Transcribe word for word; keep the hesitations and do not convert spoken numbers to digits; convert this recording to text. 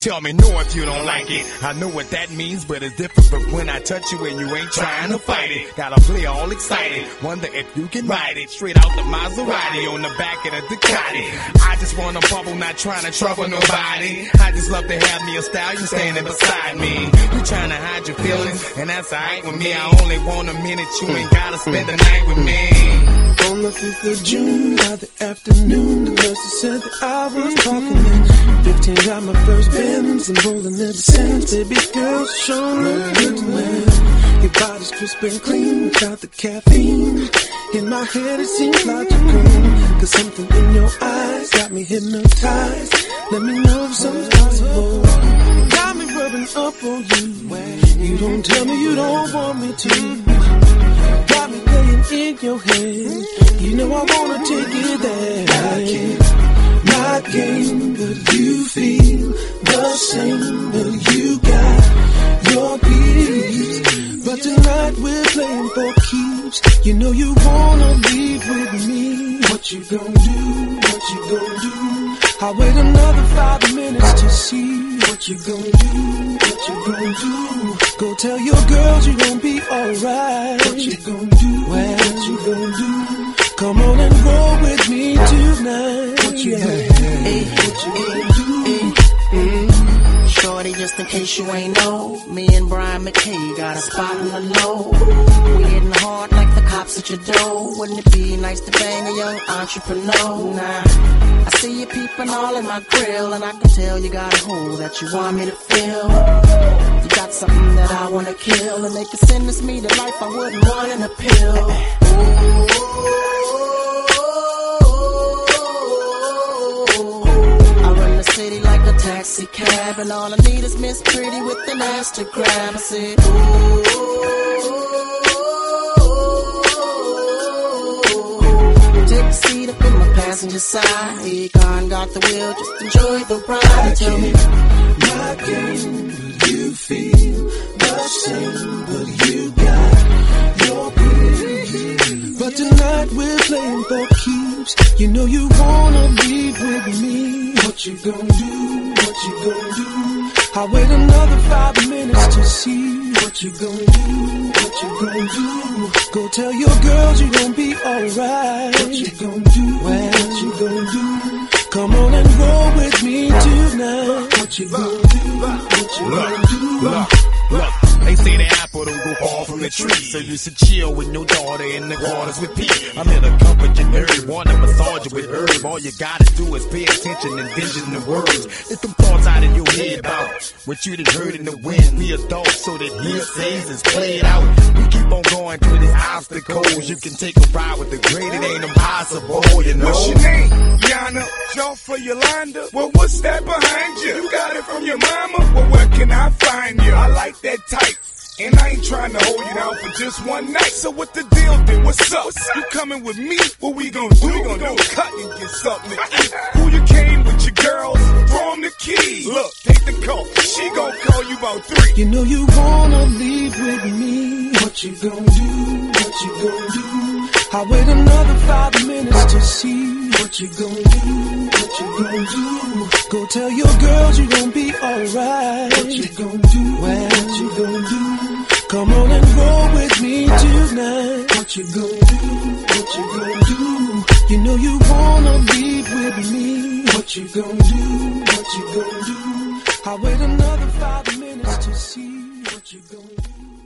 tell me no if you don't like it. I know what that means, but it's different from when I touch you and you ain't trying to fight it. Gotta play all excited, wonder if you can ride it. Straight out the Maserati on the back of the Ducati. I just wanna bubble, not trying to trouble nobody. I just love to have me a stallion standing beside me. You trying to hide your feelings, and that's alright with me. I only want a minute, you ain't gotta spend the night with me. On the fifth of June, by the afternoon, the nurses said that I was talking in. Fifteen got my first Benz and rolling in the sands. Baby girl, show me good man. Your body's crisp and clean without the caffeine. In my head it seems logical, cause something in your eyes got me hypnotized. Let me know if something's possible. Got me rubbing up on you. You don't tell me you don't want me to. Got me playing in your head. You know I wanna take it there. My game, but you feel the same. But you got your peace. But tonight we're playing for keeps. You know you wanna leave with me. What you gon' do? What you gon' do? I'll wait another five minutes to see what you gon' do. What you gon' do? Go tell your girls you gon' be alright. What you gon' do? Well, what you gon' do? Come on and roll with me tonight. What you gon' do? Hey, what you gon' do? Mm. Shorty, just in case you ain't know, me and Brian McKay got a spot in the low. We hitting hard like the cops at your door. Wouldn't it be nice to bang a young entrepreneur? Nah, I see you peeping all in my grill, and I can tell you got a hole that you want me to fill. You got something that I wanna kill, and they can sentence me to life I wouldn't want in a pill. I run the city like a taxi cab, and all I need is Miss Pretty with an ass to grab. I said, ooh. Take a seat up in my passenger side. Econ got the wheel, just enjoy the ride. Tell me, my game, but you feel the same, but you got your peace. But tonight we're playing for keeps. You know you wanna leave with me. What you gon' do? What you gon' do? I'll wait another five minutes to see what you gon' do. What you gon' do? Go tell your girls you gon' be alright. What you gon' do? Well, what you gon' do? Come on and roll with me tonight. What you gon' do? What you gon' do? Look, look, they say the apple don't go far from the tree, so you should chill with your daughter in the quarters with Pete. I'm here to comfort your nerve, want to massage you with herb. All you gotta do is pay attention and vision the words. Get them thoughts out of your head about what you done heard in the wind. Be adults so that hearsays is played out. We keep on going through these obstacles. You can take a ride with the great, it ain't impossible, you know. What's your name? Yana? Jump for Yolanda? Well, what's that behind you? You got it from your mama? Well, where can I find you? I like that type. And I ain't trying to hold you down for just one night. So what the deal then? What's up? What's up? You coming with me? What we gonna do? We gonna, gonna cut and get something to eat. Who you came with your girls? Throw 'em the keys. Look, take the call. She gon' call you about three. You know you wanna leave with me. What you gon' do? What you gon' do? I'll wait another five minutes to see what you gon' do. What you gon' do? Go tell your girls you gon' be alright. What you gon' do? Well, what you gon' do? Come on and roll with me tonight. What you gon' do? What you gon' do? You know you wanna leave with me. What you gon' do? What you gon' do? I'll wait another five minutes to see what you gon' do.